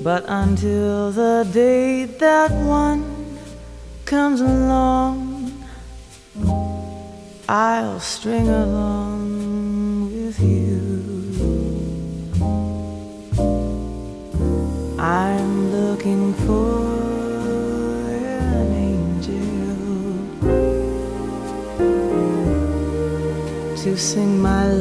But until the day that one comes along, I'll string along with you. I'm looking for an angel to sing my